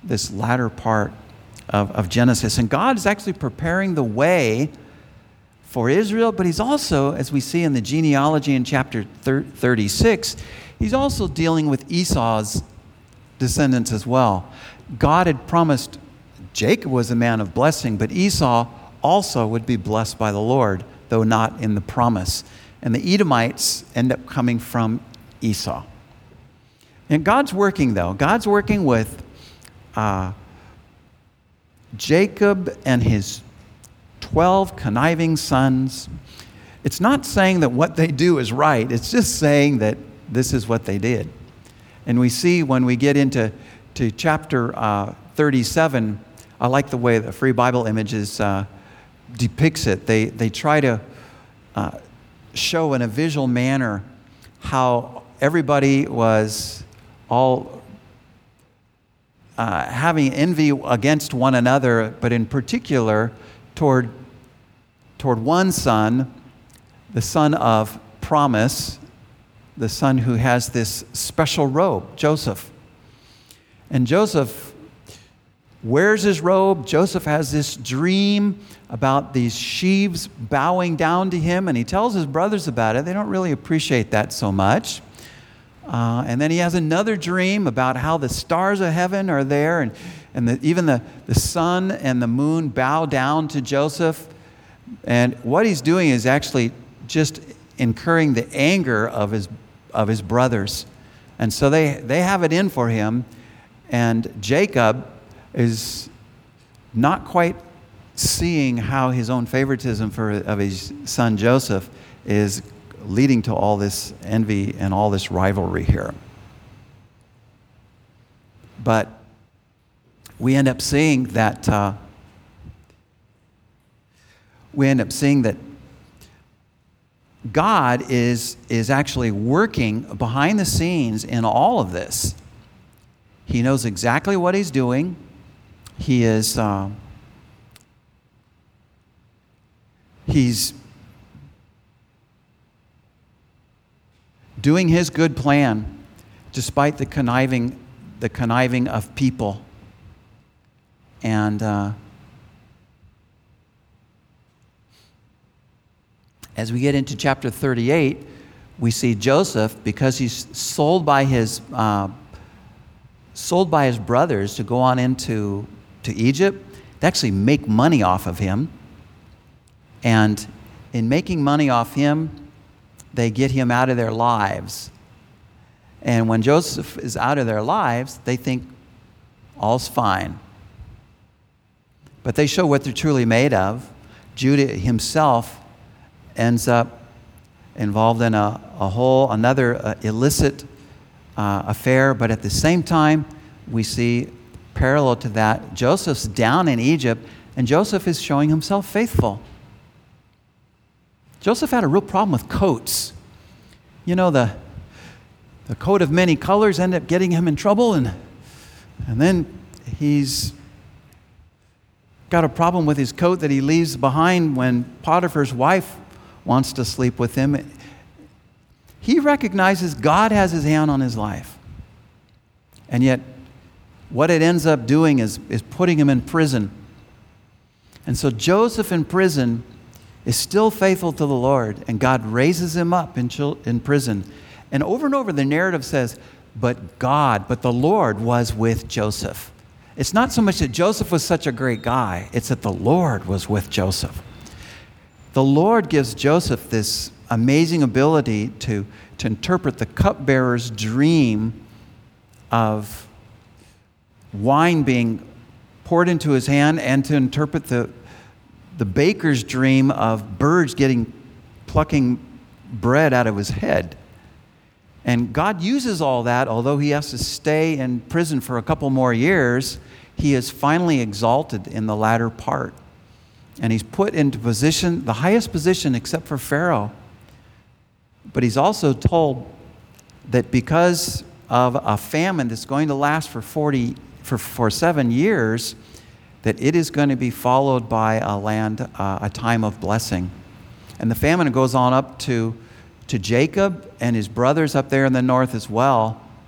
this latter part of Genesis. And God is actually preparing the way for Israel, but he's also, as we see in the genealogy in chapter 36, he's also dealing with Esau's descendants as well. God had promised Jacob was a man of blessing, but Esau also would be blessed by the Lord, though not in the promise. And the Edomites end up coming from Esau. And God's working, though. God's working with Jacob and his 12 conniving sons. It's not saying that what they do is right. It's just saying that this is what they did. And we see when we get into chapter 37, I like the way the Free Bible Images depicts it. They try to show in a visual manner how everybody was all having envy against one another, but in particular toward one son, the son of promise, the son who has this special robe, Joseph. And Joseph wears his robe. Joseph has this dream about these sheaves bowing down to him, and he tells his brothers about it. They don't really appreciate that so much. And then he has another dream about how the stars of heaven are there, and even the sun and the moon bow down to Joseph. And what he's doing is actually just incurring the anger of his brothers. And so they have it in for him. And Jacob is not quite seeing how his own favoritism of his son Joseph is leading to all this envy and all this rivalry here. But we end up seeing that God is actually working behind the scenes in all of this. He knows exactly what he's doing. He is he's doing his good plan despite the conniving of people. And as we get into chapter 38, we see Joseph, because he's sold by his brothers to go on into Egypt, they actually make money off of him. And in making money off him, they get him out of their lives. And when Joseph is out of their lives, they think all's fine. But they show what they're truly made of. Judah himself ends up involved in another illicit affair. But at the same time, we see parallel to that, Joseph's down in Egypt, and Joseph is showing himself faithful. Joseph had a real problem with coats. You know, the coat of many colors ended up getting him in trouble, and then he's got a problem with his coat that he leaves behind when Potiphar's wife wants to sleep with him. He recognizes God has his hand on his life. And yet, what it ends up doing is putting him in prison. And so Joseph in prison is still faithful to the Lord, and God raises him up in prison. And over the narrative says, but the Lord was with Joseph. It's not so much that Joseph was such a great guy, it's that the Lord was with Joseph. The Lord gives Joseph this amazing ability to interpret the cupbearer's dream of wine being poured into his hand, and to interpret the baker's dream of birds plucking bread out of his head. And God uses all that, although he has to stay in prison for a couple more years, he is finally exalted in the latter part. And he's put into position, the highest position except for Pharaoh. But he's also told that because of a famine that's going to last for 7 years, that it is going to be followed by a time of blessing. And the famine goes on up to Jacob and his brothers up there in the north as well,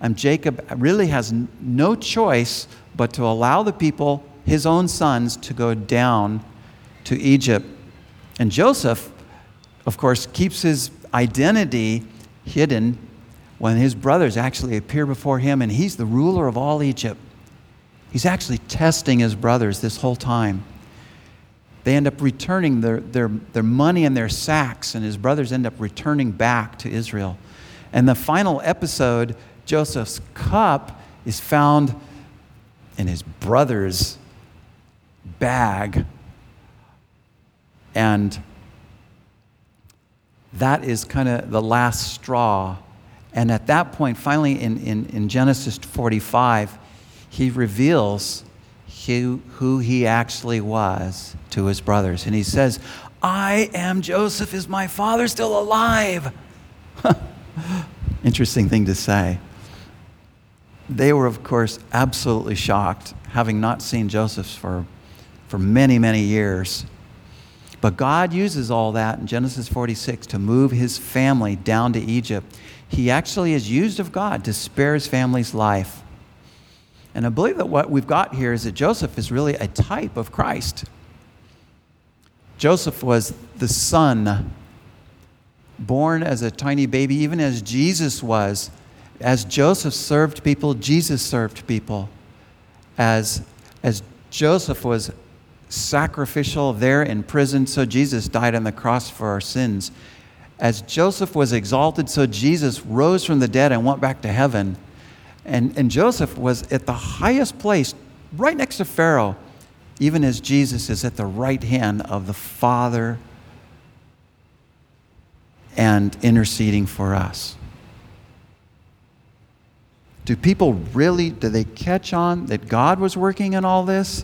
And Jacob really has no choice but to allow the people, his own sons, to go down to Egypt. And Joseph, of course, keeps his identity hidden when his brothers actually appear before him, and he's the ruler of all Egypt. He's actually testing his brothers this whole time. They end up returning their money in their sacks, and his brothers end up returning back to Israel. And the final episode, Joseph's cup is found in his brother's bag. And that is kind of the last straw. And at that point, finally in Genesis 45, he reveals who he actually was to his brothers. And he says, I am Joseph. Is my father still alive? Interesting thing to say. They were, of course, absolutely shocked, having not seen Joseph for many, many years. But God uses all that in Genesis 46 to move his family down to Egypt. He actually is used of God to spare his family's life. And I believe that what we've got here is that Joseph is really a type of Christ. Joseph was the son, born as a tiny baby, even as Jesus was. As Joseph served people, Jesus served people. As Joseph was sacrificial there in prison, so Jesus died on the cross for our sins. As Joseph was exalted, so Jesus rose from the dead and went back to heaven. And Joseph was at the highest place, right next to Pharaoh, even as Jesus is at the right hand of the Father and interceding for us. Do people really, do they catch on that God was working in all this?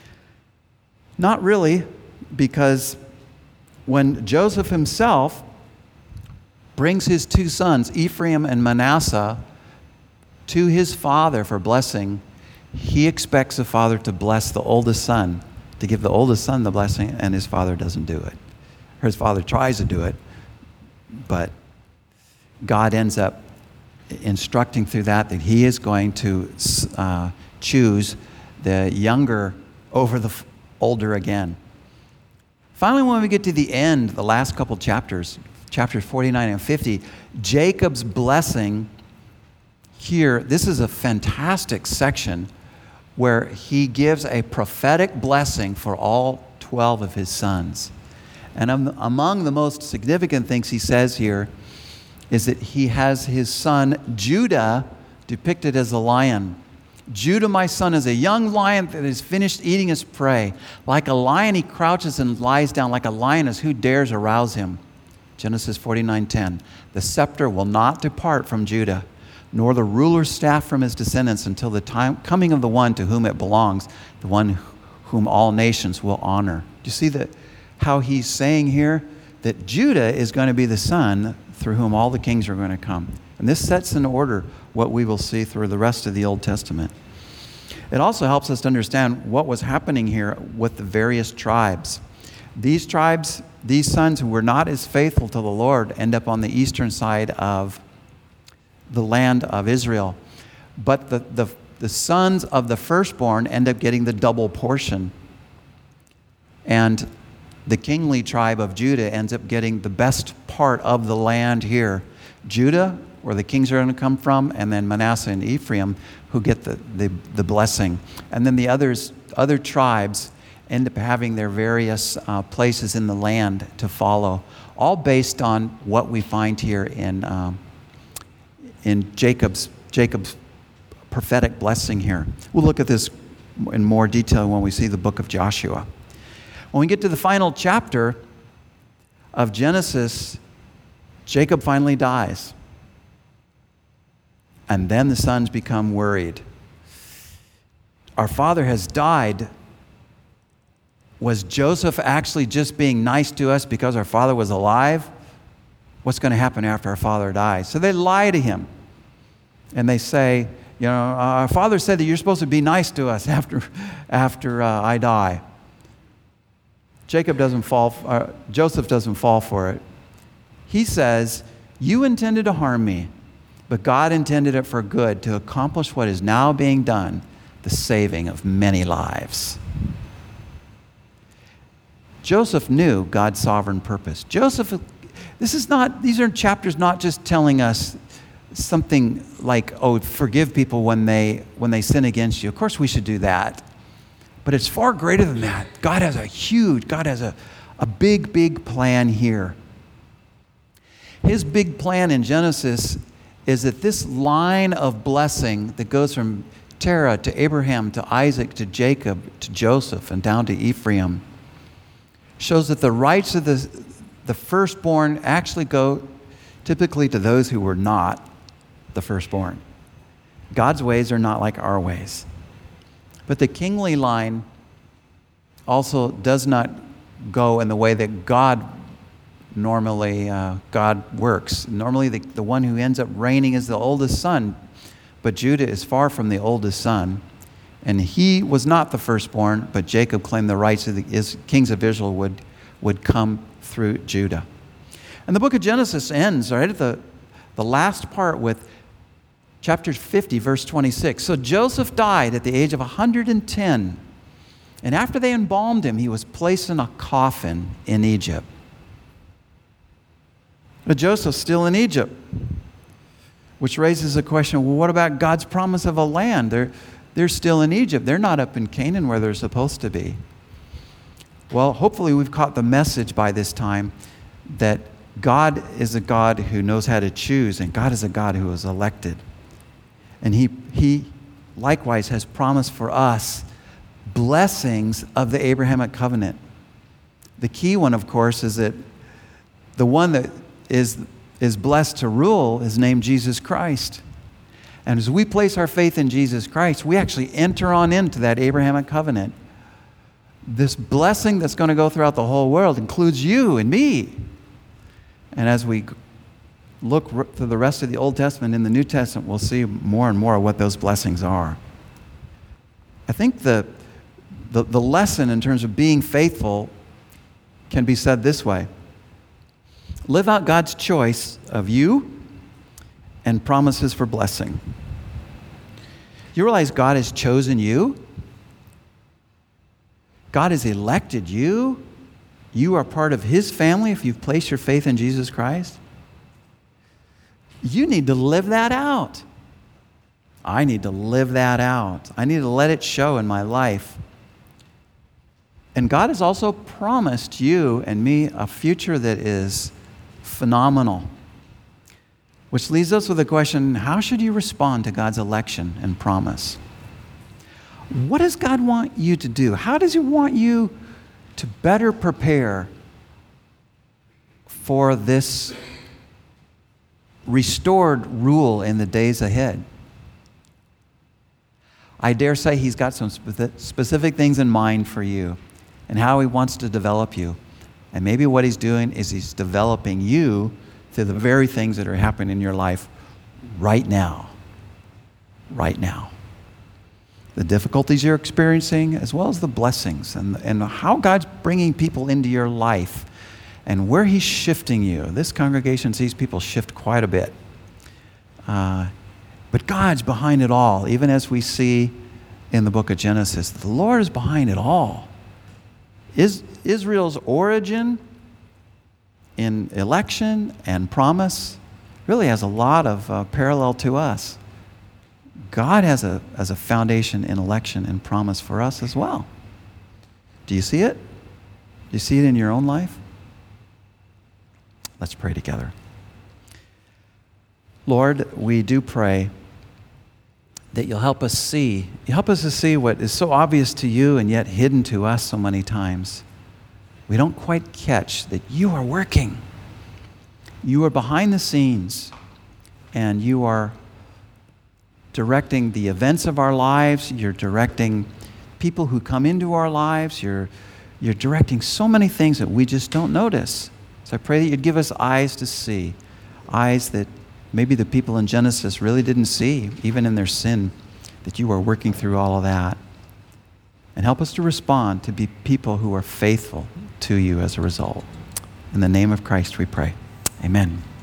Not really, because when Joseph himself brings his two sons, Ephraim and Manasseh, to his father for blessing, he expects the father to bless the oldest son, to give the oldest son the blessing, and his father doesn't do it. Or his father tries to do it, but God ends up instructing through that he is going to choose the younger over the older again. Finally, when we get to the end, the last couple chapters, chapters 49 and 50, Jacob's blessing here, this is a fantastic section where he gives a prophetic blessing for all 12 of his sons. And among the most significant things he says here is that he has his son Judah depicted as a lion. Judah, my son, is a young lion that has finished eating his prey. Like a lion, he crouches and lies down. Like a lioness, who dares arouse him? Genesis 49:10. The scepter will not depart from Judah, nor the ruler's staff from his descendants, until the time coming of the one to whom it belongs, the one whom all nations will honor. Do you see that? How he's saying here that Judah is going to be the son through whom all the kings are going to come. And this sets in order what we will see through the rest of the Old Testament. It also helps us to understand what was happening here with the various tribes. These tribes, these sons who were not as faithful to the Lord, end up on the eastern side of the land of Israel. But the sons of the firstborn end up getting the double portion. And the kingly tribe of Judah ends up getting the best part of the land here. Judah, where the kings are going to come from, and then Manasseh and Ephraim, who get the blessing. And then the other tribes end up having their various places in the land to follow, all based on what we find here in Jacob's prophetic blessing here. We'll look at this in more detail when we see the book of Joshua. When we get to the final chapter of Genesis, Jacob finally dies. And then the sons become worried. Our father has died. Was Joseph actually just being nice to us because our father was alive? What's going to happen after our father dies? So they lie to him. And they say, our father said that you're supposed to be nice to us after I die. Joseph doesn't fall for it. He says, you intended to harm me, But God intended it for good to accomplish what is now being done, the saving of many lives. Joseph knew God's sovereign purpose. These are chapters not just telling us something like, oh, forgive people when they sin against you. Of course we should do that. But it's far greater than that. God has a big, big plan here. His big plan in Genesis is that this line of blessing that goes from Terah to Abraham to Isaac to Jacob to Joseph and down to Ephraim shows that the rights of the firstborn actually go typically to those who were not the firstborn. God's ways are not like our ways. But the kingly line also does not go in the way that God works. Normally the one who ends up reigning is the oldest son, but Judah is far from the oldest son. And he was not the firstborn, but Jacob claimed the rights of the kings of Israel would come through Judah. And the book of Genesis ends right at the last part with chapter 50, verse 26. So Joseph died at the age of 110. And after they embalmed him, he was placed in a coffin in Egypt. But Joseph's still in Egypt, which raises the question, well, what about God's promise of a land? They're still in Egypt. They're not up in Canaan where they're supposed to be. Well, hopefully we've caught the message by this time that God is a God who knows how to choose, and God is a God who is elected. And he likewise has promised for us blessings of the Abrahamic covenant. The key one, of course, is that the one that is blessed to rule is named Jesus Christ. And as we place our faith in Jesus Christ, we actually enter on into that Abrahamic covenant. This blessing that's going to go throughout the whole world includes you and me. And as we look through the rest of the Old Testament and the New Testament, we'll see more and more what those blessings are. I think the lesson in terms of being faithful can be said this way. Live out God's choice of you and promises for blessing. You realize God has chosen you? God has elected you? You are part of His family if you've placed your faith in Jesus Christ? You need to live that out. I need to live that out. I need to let it show in my life. And God has also promised you and me a future that is phenomenal. Which leaves us with the question, how should you respond to God's election and promise? What does God want you to do? How does He want you to better prepare for this restored rule in the days ahead? I dare say He's got some specific things in mind for you and how He wants to develop you. And maybe what He's doing is He's developing you through the very things that are happening in your life right now. Right now. The difficulties you're experiencing as well as the blessings and how God's bringing people into your life and where He's shifting you. This congregation sees people shift quite a bit. But God's behind it all, even as we see in the book of Genesis. The Lord is behind it all. Israel's origin in election and promise really has a lot of parallel to us. God has a foundation in election and promise for us as well. Do you see it? Do you see it in your own life? Let's pray together. Lord, we do pray that you'll help us see. You help us to see what is so obvious to you and yet hidden to us so many times. We don't quite catch that you are working. You are behind the scenes and you are directing the events of our lives. You're directing people who come into our lives. You're directing so many things that we just don't notice. So I pray that you'd give us eyes to see, eyes that maybe the people in Genesis really didn't see, even in their sin, that you are working through all of that. And help us to respond, to be people who are faithful to you as a result. In the name of Christ we pray. Amen.